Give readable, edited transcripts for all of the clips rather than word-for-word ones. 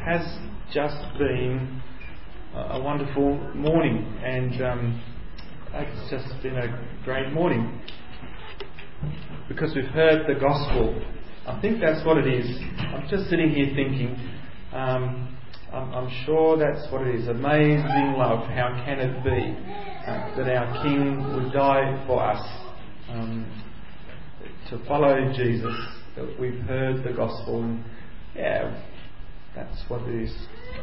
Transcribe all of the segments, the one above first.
has just been a wonderful morning, and it's just been a great morning because we've heard the gospel. I think that's what it is. I'm just sitting here thinking, I'm sure that's what it is. Amazing love. How can it be that our King would die for us? To follow Jesus, that we've heard the gospel, and that's what it is.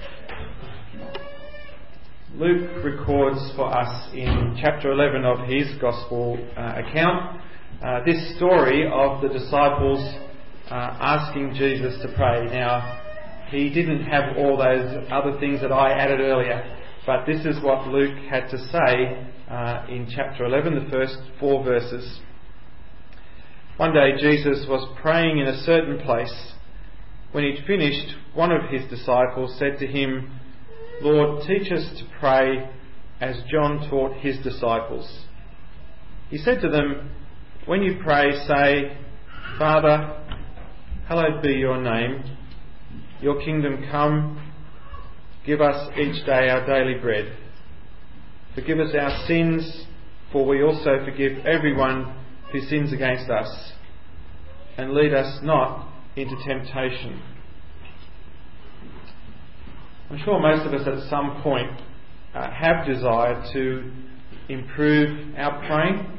Luke records for us in chapter 11 of his gospel account this story of the disciples asking Jesus to pray. Now, he didn't have all those other things that I added earlier, but this is what Luke had to say in chapter 11, the first 4 verses. One day Jesus was praying in a certain place. When he'd finished, one of his disciples said to him, "Lord, teach us to pray as John taught his disciples." He said to them, "When you pray, say, 'Father, hallowed be your name. Your kingdom come. Give us each day our daily bread. Forgive us our sins, for we also forgive everyone who sins against us. And lead us not into temptation.'" I'm sure most of us at some point have desired to improve our praying.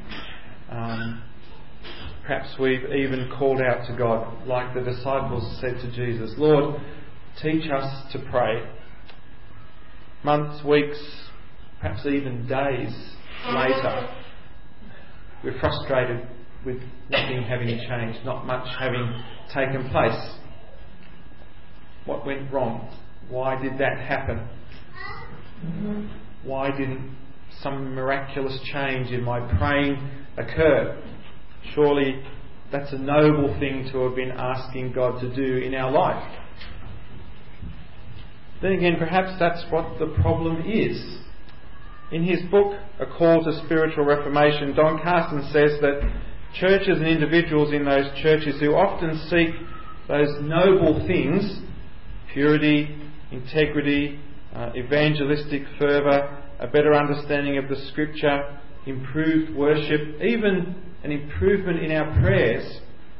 Perhaps we've even called out to God, like the disciples said to Jesus, "Lord, teach us to pray." Months, weeks, perhaps even days later, we're frustrated with nothing having changed, not much having taken place. What went wrong? Why did that happen? Why didn't some miraculous change in my praying occur? Surely that's a noble thing to have been asking God to do in our life. Then again, perhaps that's what the problem is. In his book, A Call to Spiritual Reformation, Don Carson says that churches and individuals in those churches who often seek those noble things, purity, integrity, evangelistic fervour, a better understanding of the Scripture, improved worship, even an improvement in our prayers.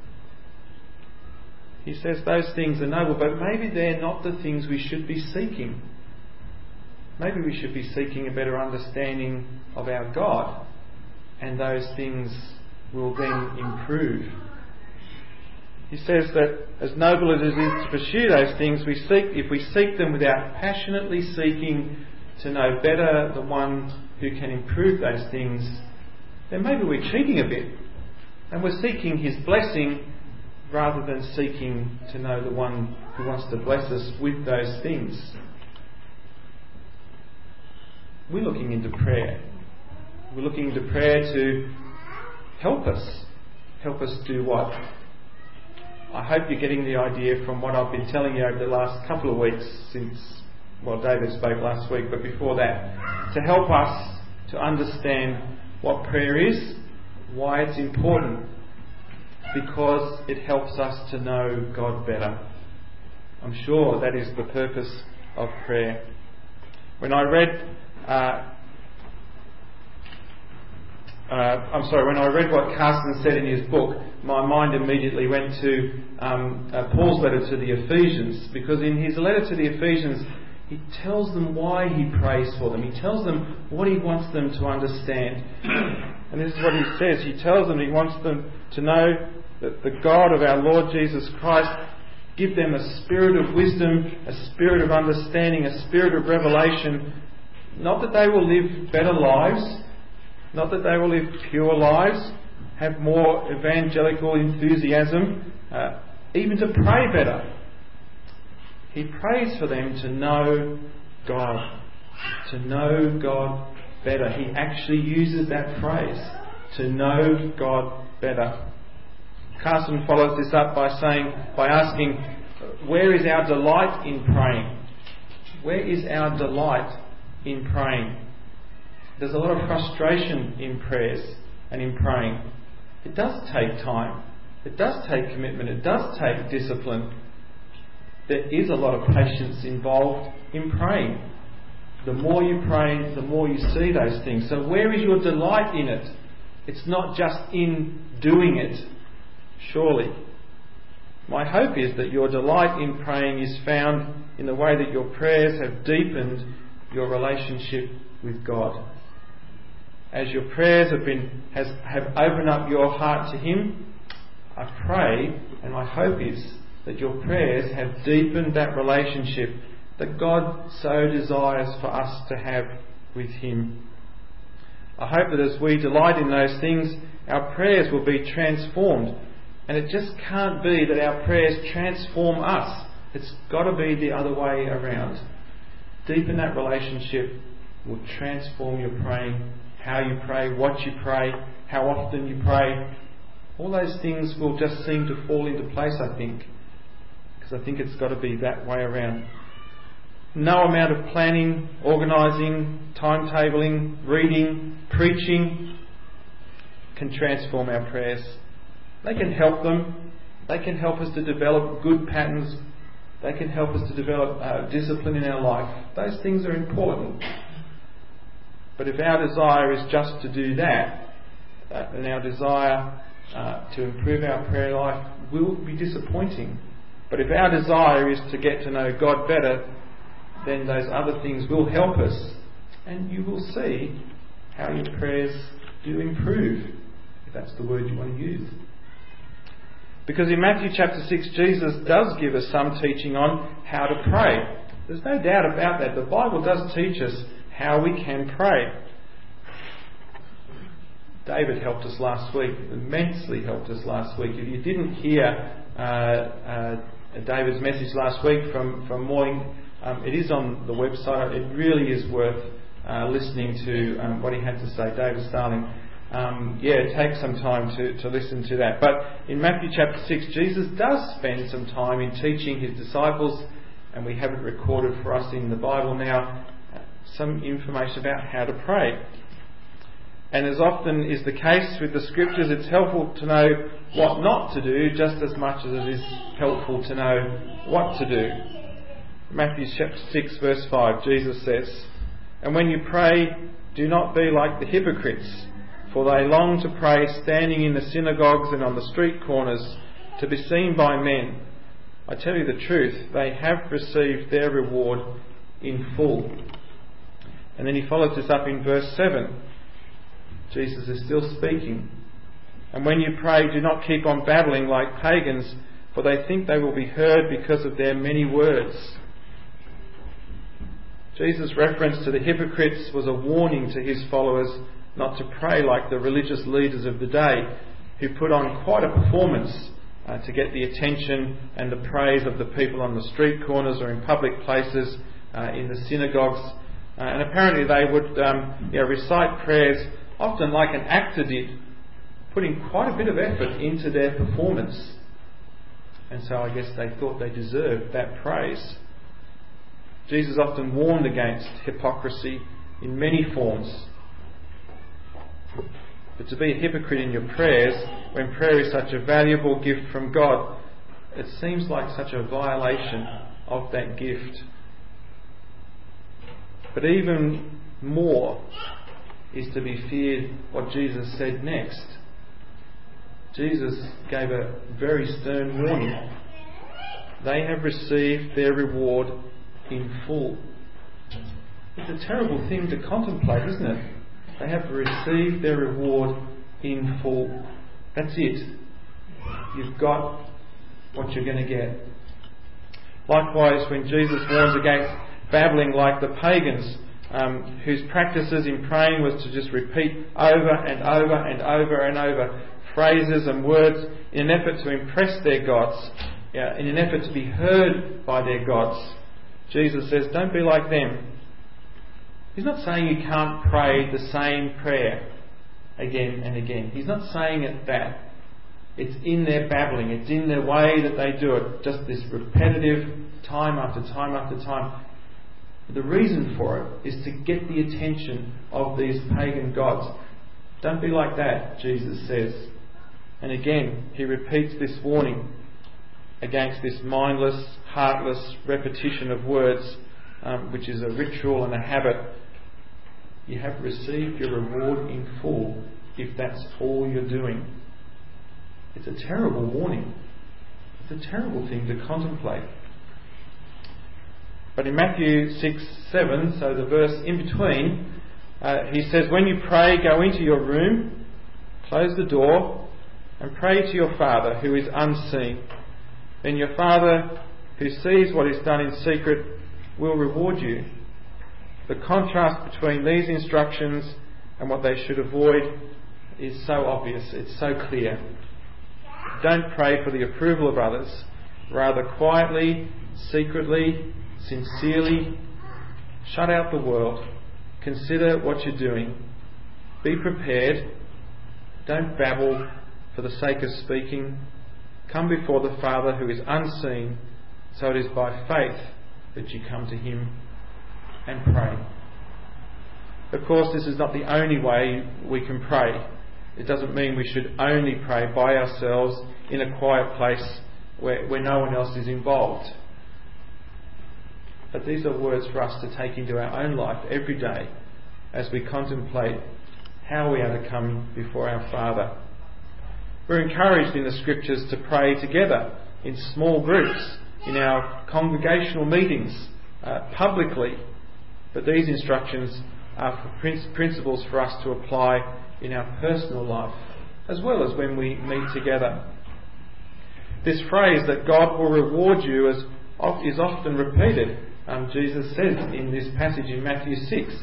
He says those things are noble, but maybe they're not the things we should be seeking. Maybe we should be seeking a better understanding of our God, and those things will then improve. He says that as noble as it is to pursue those things, if we seek them without passionately seeking to know better the one who can improve those things, then maybe we're cheating a bit, and we're seeking his blessing rather than seeking to know the one who wants to bless us with those things. We're looking into prayer. We're looking into prayer to help us. Help us do what? I hope you're getting the idea from what I've been telling you over the last couple of weeks since, David spoke last week, but before that, to help us to understand what prayer is, why it's important, because it helps us to know God better. I'm sure that is the purpose of prayer. When I read what Carson said in his book, my mind immediately went to Paul's letter to the Ephesians, because in his letter to the Ephesians, he tells them why he prays for them. He tells them what he wants them to understand. And this is what he says. He tells them he wants them to know that the God of our Lord Jesus Christ give them a spirit of wisdom, a spirit of understanding, a spirit of revelation, not that they will live better lives, not that they will live pure lives, have more evangelical enthusiasm, even to pray better. He prays for them to know God, to know God better. He actually uses that phrase, to know God better. Carson follows this up by asking, where is our delight in praying? Where is our delight in praying? There's a lot of frustration in prayers and in praying. It does take time. It does take commitment. It does take discipline. there is a lot of patience involved in praying. The more you pray, the more you see those things. So where is your delight in it? It's not just in doing it, surely. My hope is that your delight in praying is found in the way that your prayers have deepened your relationship with God. As your prayers have opened up your heart to Him, I pray, and my hope is that your prayers have deepened that relationship that God so desires for us to have with Him. I hope that as we delight in those things, our prayers will be transformed. And it just can't be that our prayers transform us. It's got to be the other way around. Deepen that relationship will transform your praying, how you pray, what you pray, how often you pray. All those things will just seem to fall into place, I think. Because I think it's got to be that way around. No amount of planning, organising, timetabling, reading, preaching can transform our prayers. They can help them. They can help us to develop good patterns. They can help us to develop discipline in our life. Those things are important. But if our desire is just to do that, and our desire to improve our prayer life will be disappointing. But if our desire is to get to know God better, then those other things will help us. And you will see how your prayers do improve, if that's the word you want to use. Because in Matthew chapter 6, Jesus does give us some teaching on how to pray. There's no doubt about that. The Bible does teach us how we can pray. David helped us last week, immensely helped us last week. If you didn't hear David's message last week from morning, it is on the website. It really is worth listening to what he had to say. David Starling. Take some time to listen to that. But in Matthew chapter 6, Jesus does spend some time in teaching his disciples, and we have it recorded for us in the Bible now, some information about how to pray. And as often is the case with the Scriptures, it's helpful to know what not to do just as much as it is helpful to know what to do. Matthew chapter 6 verse 5, Jesus says, "And when you pray, do not be like the hypocrites, for they long to pray standing in the synagogues and on the street corners to be seen by men. I tell you the truth, they have received their reward in full." And then he follows this up in verse 7. Jesus is still speaking. "And when you pray, do not keep on babbling like pagans, for they think they will be heard because of their many words." Jesus' reference to the hypocrites was a warning to his followers not to pray like the religious leaders of the day, who put on quite a performance to get the attention and the praise of the people on the street corners or in public places, in the synagogues. And apparently they would recite prayers often like an actor did, putting quite a bit of effort into their performance. And so I guess they thought they deserved that praise. Jesus often warned against hypocrisy in many forms. But to be a hypocrite in your prayers, when prayer is such a valuable gift from God, it seems like such a violation of that gift. But even more is to be feared what Jesus said next. Jesus gave a very stern warning. They have received their reward in full. It's a terrible thing to contemplate, isn't it? They have received their reward in full. That's it. You've got what you're going to get. Likewise, when Jesus warns against babbling like the pagans, whose practices in praying was to just repeat over and over and over and over phrases and words in an effort to impress their gods, in an effort to be heard by their gods. Jesus says, don't be like them. He's not saying you can't pray the same prayer again and again. He's not saying it that. It's in their babbling. It's in their way that they do it. Just this repetitive time after time after time. The reason for it is to get the attention of these pagan gods. Don't be like that, Jesus says. And again, he repeats this warning against this mindless, heartless repetition of words, which is a ritual and a habit. You have received your reward in full if that's all you're doing. It's a terrible warning. It's a terrible thing to contemplate. But in Matthew 6:7, so the verse in between, he says, when you pray, go into your room, close the door, and pray to your Father who is unseen. Then your Father who sees what is done in secret will reward you. The contrast between these instructions and what they should avoid is so obvious, it's so clear. Don't pray for the approval of others. Rather quietly, secretly, sincerely, shut out the world. Consider what you're doing. Be prepared. Don't babble for the sake of speaking. Come before the Father who is unseen, so it is by faith that you come to Him and pray. Of course, this is not the only way we can pray. It doesn't mean we should only pray by ourselves in a quiet place where no one else is involved. But these are words for us to take into our own life every day as we contemplate how we are to come before our Father. We're encouraged in the Scriptures to pray together in small groups, in our congregational meetings, publicly. But these instructions are principles for us to apply in our personal life, as well as when we meet together. This phrase that God will reward you is often repeated. Jesus says in this passage in Matthew 6,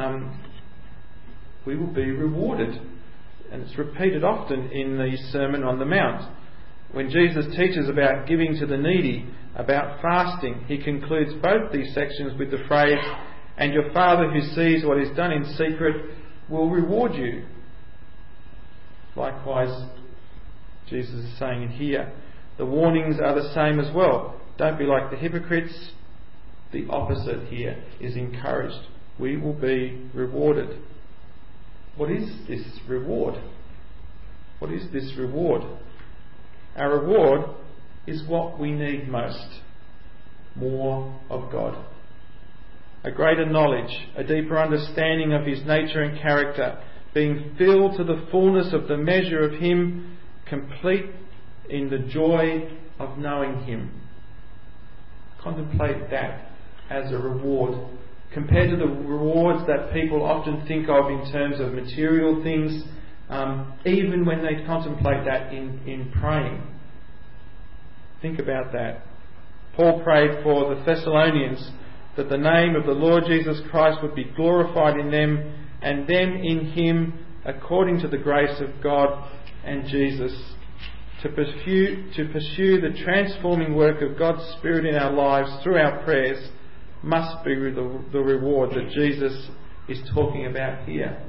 we will be rewarded. And it's repeated often in the Sermon on the Mount. When Jesus teaches about giving to the needy, about fasting, he concludes both these sections with the phrase, and your Father who sees what is done in secret will reward you. Likewise, Jesus is saying here, the warnings are the same as well. Don't be like the hypocrites. The opposite here is encouraged. We will be rewarded. What is this reward? What is this reward? Our reward is what we need most. More of God. A greater knowledge, a deeper understanding of His nature and character, being filled to the fullness of the measure of Him, complete in the joy of knowing Him. Contemplate that as a reward. Compared to the rewards that people often think of in terms of material things, even when they contemplate that in praying. Think about that. Paul prayed for the Thessalonians that the name of the Lord Jesus Christ would be glorified in them, and them in Him, according to the grace of God and Jesus. To pursue the transforming work of God's Spirit in our lives through our prayers must be the reward that Jesus is talking about here.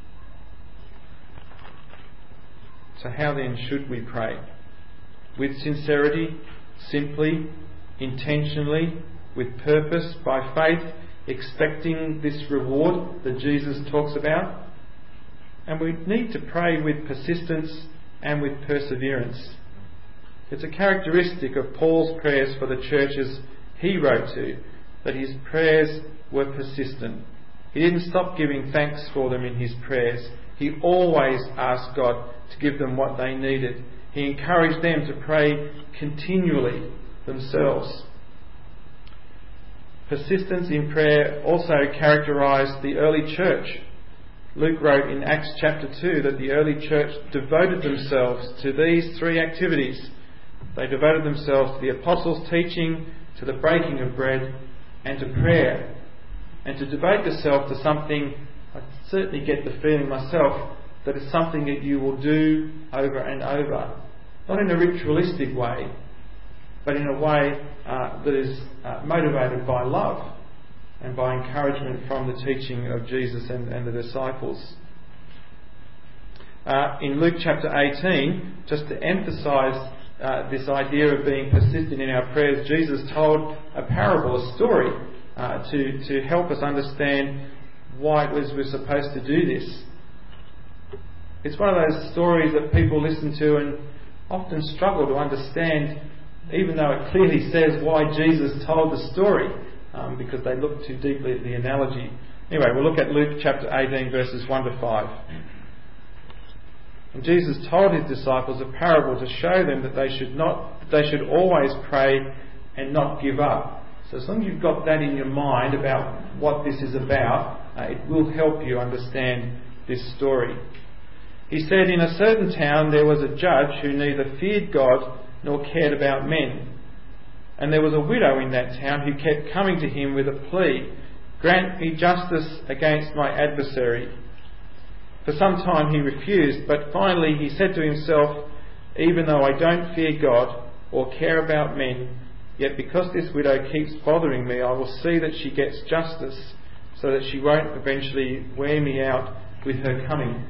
So how then should we pray? With sincerity, simply, intentionally, with purpose, by faith, expecting this reward that Jesus talks about. And we need to pray with persistence and with perseverance. It's a characteristic of Paul's prayers for the churches he wrote to, that his prayers were persistent. He didn't stop giving thanks for them in his prayers. He always asked God to give them what they needed. He encouraged them to pray continually themselves. Persistence in prayer also characterised the early church. Luke wrote in Acts chapter 2 that the early church devoted themselves to these three activities. They devoted themselves to the apostles' teaching, to the breaking of bread, and to prayer. And to devote yourself to something, I certainly get the feeling myself that it's something that you will do over and over. Not in a ritualistic way, but in a way that is motivated by love and by encouragement from the teaching of Jesus and the disciples. In Luke chapter 18, just to emphasise this idea of being persistent in our prayers, Jesus told a parable, a story, to help us understand why it was we're supposed to do this. It's one of those stories that people listen to and often struggle to understand even though it clearly says why Jesus told the story, because they looked too deeply at the analogy. Anyway, we'll look at Luke chapter 18 verses 1 to 5. And Jesus told his disciples a parable to show them that they should always pray and not give up. So as long as you've got that in your mind about what this is about, it will help you understand this story. He said, "In a certain town there was a judge who neither feared God nor cared about men. And there was a widow in that town who kept coming to him with a plea, 'Grant me justice against my adversary.' For some time he refused, but finally he said to himself, 'Even though I don't fear God or care about men, yet because this widow keeps bothering me, I will see that she gets justice, so that she won't eventually wear me out with her coming.'"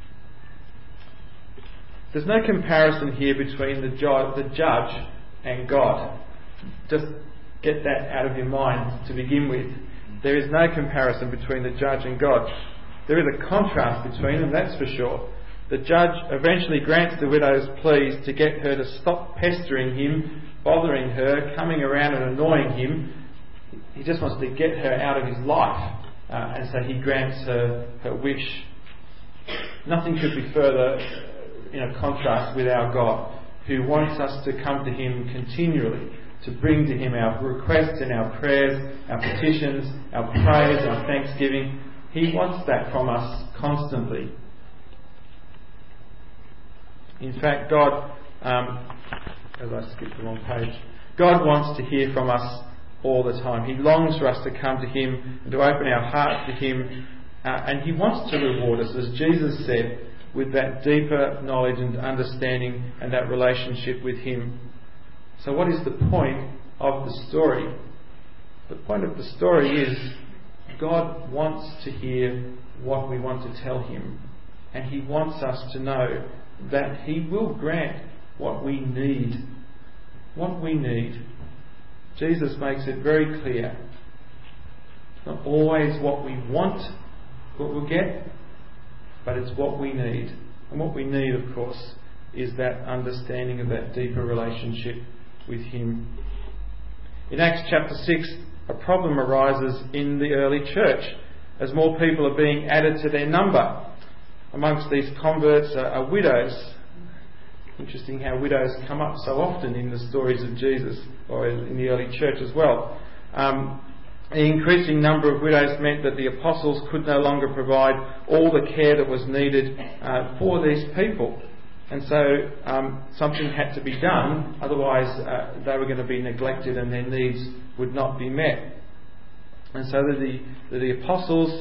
There's no comparison here between the judge and God. Just get that out of your mind to begin with. There is no comparison between the judge and God. There is a contrast between them, that's for sure. The judge eventually grants the widow's pleas to get her to stop pestering him, bothering her, coming around and annoying him. He just wants to get her out of his life, and so he grants her wish. Nothing could be further in a contrast with our God, who wants us to come to him continually, to bring to him our requests and our prayers, our petitions, our praise, our thanksgiving. He wants that from us constantly. In fact, God, as I skipped the wrong page, God wants to hear from us all the time. He longs for us to come to him and to open our hearts to him, and he wants to reward us, as Jesus said, with that deeper knowledge and understanding and that relationship with him. So what is the point of the story? The point of the story is God wants to hear what we want to tell him, and he wants us to know that he will grant what we need. What we need. Jesus makes it very clear. It's not always what we want, what we'll get, but it's what we need. And what we need, of course, is that understanding of that deeper relationship with him. In Acts chapter 6, a problem arises in the early church as more people are being added to their number. Amongst these converts are widows. Interesting how widows come up so often in the stories of Jesus, or in the early church as well. The increasing number of widows meant that the apostles could no longer provide all the care that was needed for these people. And so something had to be done, otherwise they were going to be neglected and their needs would not be met. And so the apostles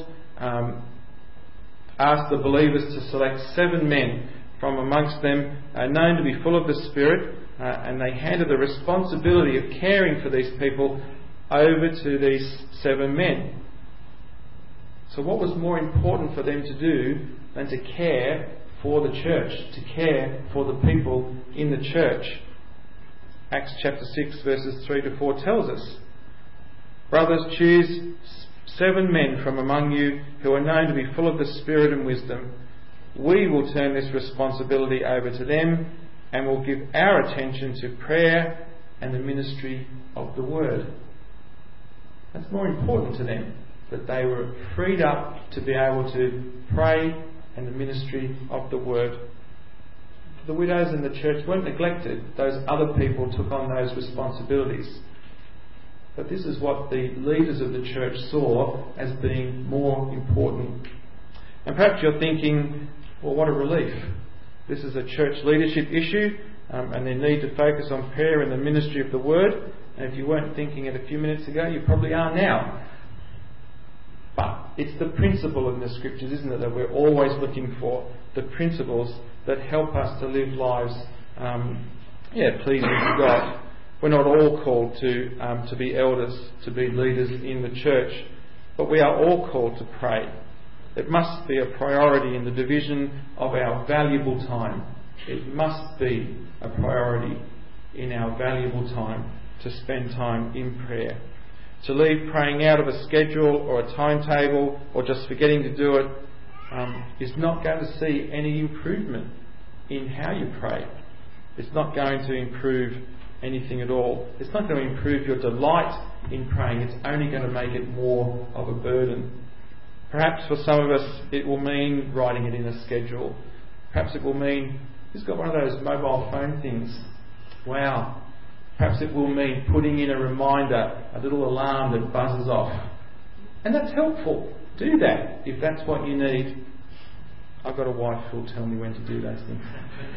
asked the believers to select 7 men from amongst them known to be full of the Spirit, and they handed the responsibility of caring for these people over to these 7 men. So what was more important for them to do than to care for the church, to care for the people in the church? Acts chapter 6 verses 3 to 4 tells us, "Brothers, choose 7 men from among you who are known to be full of the Spirit and wisdom. We will turn this responsibility over to them and will give our attention to prayer and the ministry of the word." That's more important to them, that they were freed up to be able to pray and the ministry of the word. The widows in the church weren't neglected. Those other people took on those responsibilities. But this is what the leaders of the church saw as being more important. And perhaps you're thinking, well, what a relief. This is a church leadership issue, and they need to focus on prayer and the ministry of the word. And if you weren't thinking it a few minutes ago, you probably are now. But it's the principle in the scriptures, isn't it, that we're always looking for, the principles that help us to live lives pleasing to God. We're not all called to be elders, to be leaders in the church, but we are all called to pray. It must be a priority in the division of our valuable time. It must be a priority in our valuable time to spend time in prayer. To leave praying out of a schedule or a timetable or just forgetting to do it is not going to see any improvement in how you pray. It's not going to improve anything at all. It's not going to improve your delight in praying. It's only going to make it more of a burden. Perhaps for some of us it will mean writing it in a schedule. Perhaps it will mean, who's got one of those mobile phone things? Wow. Perhaps it will mean putting in a reminder, a little alarm that buzzes off. And that's helpful. Do that if that's what you need. I've got a wife who'll tell me when to do those things.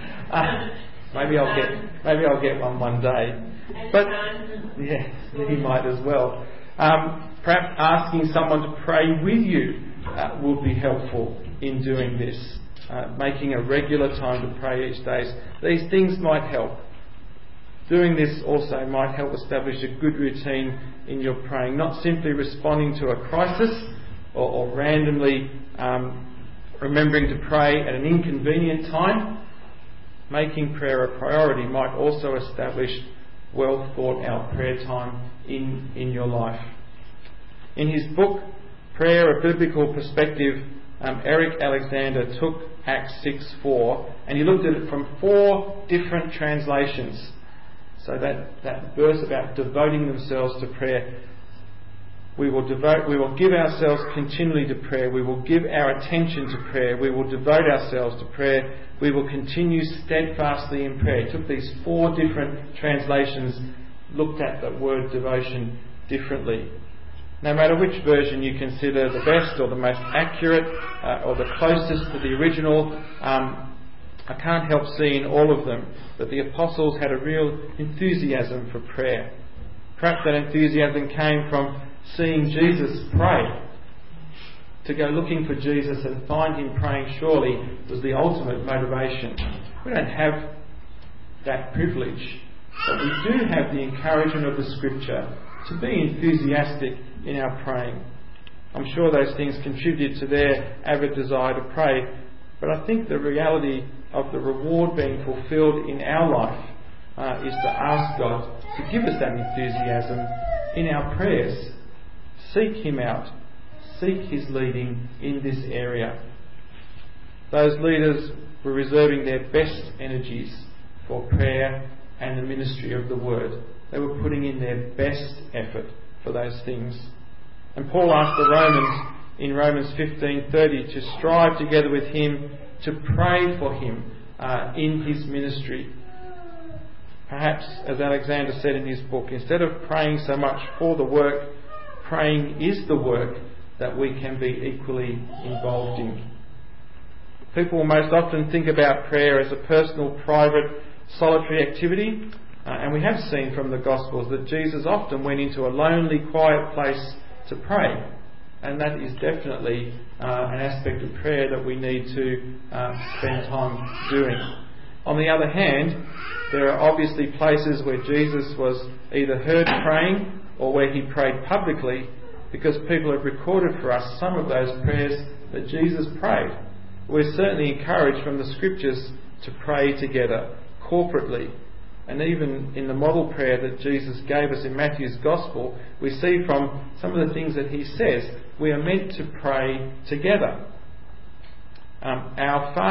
Maybe I'll get one day. But yeah, he might as well. Perhaps asking someone to pray with you would be helpful in doing this. Making a regular time to pray each day. These things might help. Doing this also might help establish a good routine in your praying, not simply responding to a crisis or randomly remembering to pray at an inconvenient time. Making prayer a priority might also establish well thought out prayer time in your life. In his book, Prayer, A Biblical Perspective, Eric Alexander took Acts 6:4 and he looked at it from 4 different translations. So that verse about devoting themselves to prayer, we will give ourselves continually to prayer. We will give our attention to prayer. We will devote ourselves to prayer. We will continue steadfastly in prayer. He took these 4 different translations, looked at the word devotion differently. No matter which version you consider the best or the most accurate or the closest to the original, I can't help seeing all of them that the apostles had a real enthusiasm for prayer. Perhaps that enthusiasm came from seeing Jesus pray. To go looking for Jesus and find him praying surely was the ultimate motivation. We don't have that privilege, but we do have the encouragement of the Scripture to be enthusiastic in our praying. I'm sure those things contribute to their avid desire to pray, but I think the reality of the reward being fulfilled in our life is to ask God to give us that enthusiasm in our prayers. Seek him out. Seek his leading in this area. Those leaders were reserving their best energies for prayer and the ministry of the word. They were putting in their best effort for those things. And Paul asked the Romans in Romans 15:30 to strive together with him to pray for him in his ministry. Perhaps, as Alexander said in his book, instead of praying so much for the work, praying is the work that we can be equally involved in. People most often think about prayer as a personal, private, solitary activity, and we have seen from the Gospels that Jesus often went into a lonely, quiet place to pray, and that is definitely an aspect of prayer that we need to spend time doing. On the other hand, there are obviously places where Jesus was either heard praying or where he prayed publicly, because people have recorded for us some of those prayers that Jesus prayed. We're certainly encouraged from the Scriptures to pray together, corporately. And even in the model prayer that Jesus gave us in Matthew's Gospel, we see from some of the things that he says, we are meant to pray together. Our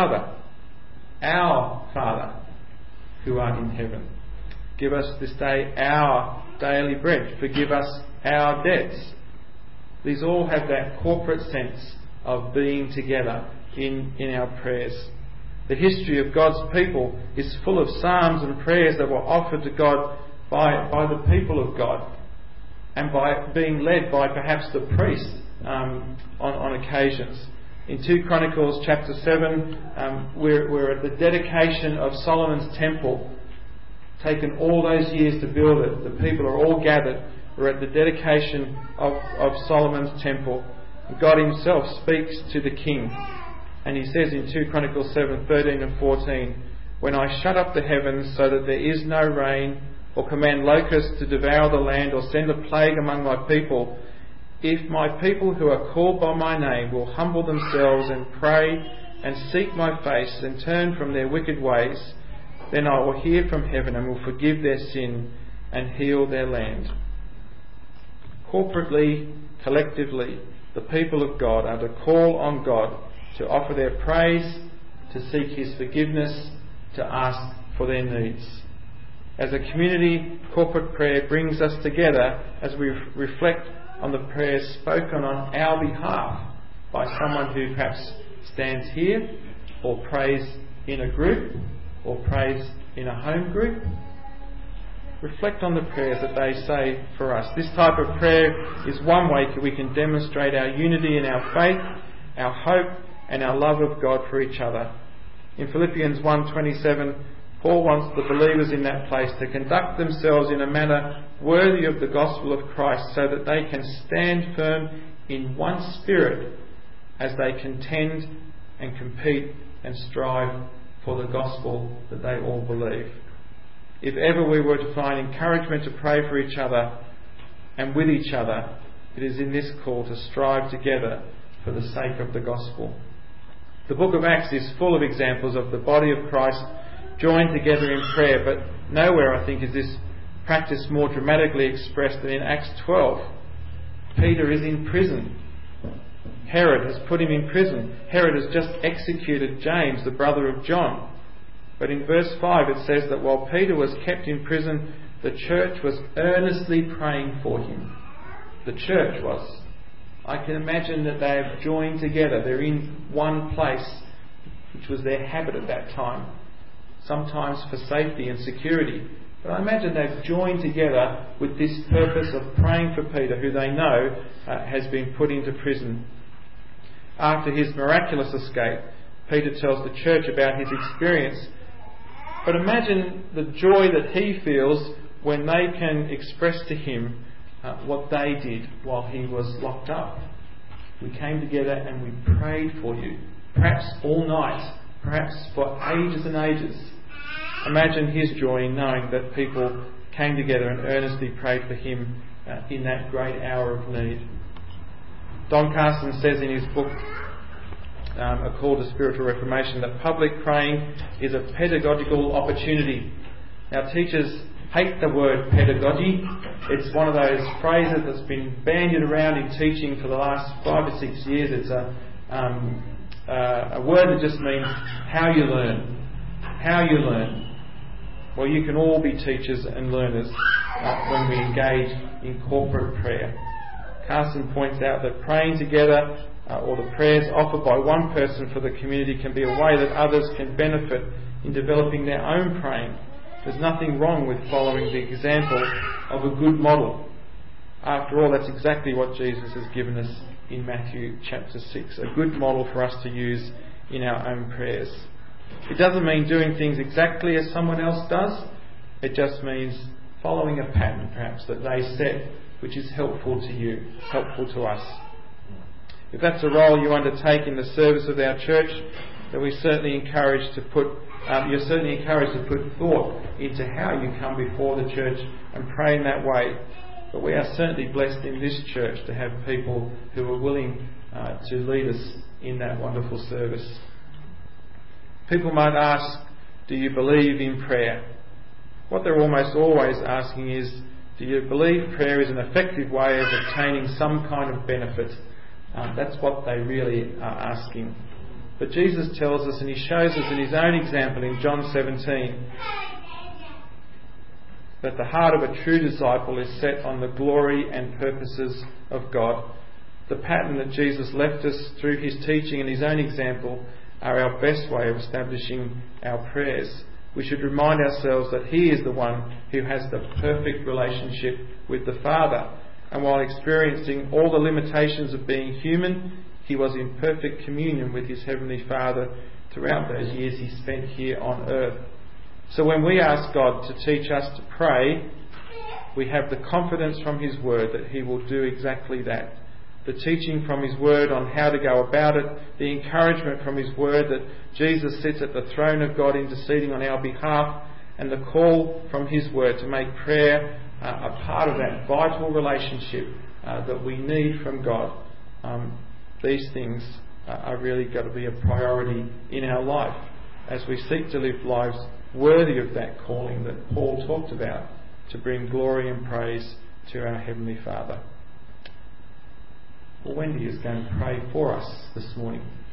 Father, who art in heaven, give us this day our daily bread. Forgive us our debts. These all have that corporate sense of being together in our prayers. The history of God's people is full of psalms and prayers that were offered to God by the people of God, and by being led by perhaps the priest on occasions. In 2 Chronicles chapter 7, we're at the dedication of Solomon's temple. Taken all those years to build it. The people are all gathered. We're at the dedication of Solomon's temple. God himself speaks to the king. And he says in 2 Chronicles 7:13 and 14, "When I shut up the heavens so that there is no rain, or command locusts to devour the land, or send a plague among my people, if my people who are called by my name will humble themselves and pray and seek my face and turn from their wicked ways, then I will hear from heaven and will forgive their sin and heal their land." Corporately, collectively, the people of God are to call on God to offer their praise, to seek his forgiveness, to ask for their needs. As a community, corporate prayer brings us together as we reflect on the prayers spoken on our behalf by someone who perhaps stands here, or prays in a group, or prays in a home group. Reflect on the prayers that they say for us. This type of prayer is one way we can demonstrate our unity in our faith, our hope, and our love of God for each other. In Philippians 1:27, Paul wants the believers in that place to conduct themselves in a manner worthy of the gospel of Christ, so that they can stand firm in one spirit as they contend and compete and strive for the gospel that they all believe. If ever we were to find encouragement to pray for each other and with each other, it is in this call to strive together for the sake of the gospel. The book of Acts is full of examples of the body of Christ joined together in prayer, but nowhere, I think, is this practice more dramatically expressed than in Acts 12. Peter is in prison. Herod has put him in prison. Herod has just executed James, the brother of John. But in verse 5 it says that while Peter was kept in prison, the church was earnestly praying for him. The church was. I can imagine that they have joined together. They're in one place, which was their habit at that time, sometimes for safety and security. But I imagine they've joined together with this purpose of praying for Peter, who they know has been put into prison. After his miraculous escape, Peter tells the church about his experience. But imagine the joy that he feels when they can express to him what they did while he was locked up. We came together and we prayed for you, perhaps all night, perhaps for ages and ages. Imagine his joy in knowing that people came together and earnestly prayed for him in that great hour of need. Don Carson says in his book, A Call to Spiritual Reformation, that public praying is a pedagogical opportunity. Now, teachers hate the word pedagogy. It's one of those phrases that's been bandied around in teaching for the last 5 or 6 years. It's a word that just means how you learn. How you learn. Well, you can all be teachers and learners when we engage in corporate prayer. Carson points out that praying together or the prayers offered by one person for the community can be a way that others can benefit in developing their own praying. There's nothing wrong with following the example of a good model. After all, that's exactly what Jesus has given us in Matthew chapter 6, a good model for us to use in our own prayers. It doesn't mean doing things exactly as someone else does. It just means following a pattern, perhaps, that they set, which is helpful to you, helpful to us. If that's a role you undertake in the service of our church, then you're certainly encouraged to put thought into how you come before the church and pray in that way. But we are certainly blessed in this church to have people who are willing to lead us in that wonderful service. People might ask, do you believe in prayer? What they're almost always asking is, do you believe prayer is an effective way of obtaining some kind of benefit? That's what they really are asking. But Jesus tells us, and he shows us in his own example in John 17, that the heart of a true disciple is set on the glory and purposes of God. The pattern that Jesus left us through his teaching and his own example are our best way of establishing our prayers. We should remind ourselves that he is the one who has the perfect relationship with the Father. And while experiencing all the limitations of being human, he was in perfect communion with his Heavenly Father throughout those years he spent here on earth. So when we ask God to teach us to pray, we have the confidence from his word that he will do exactly that. The teaching from his word on how to go about it, the encouragement from his word that Jesus sits at the throne of God interceding on our behalf, and the call from his word to make prayer a part of that vital relationship that we need from God. These things are really got to be a priority in our life as we seek to live lives worthy of that calling that Paul talked about, to bring glory and praise to our Heavenly Father. Well, Wendy is going to pray for us this morning.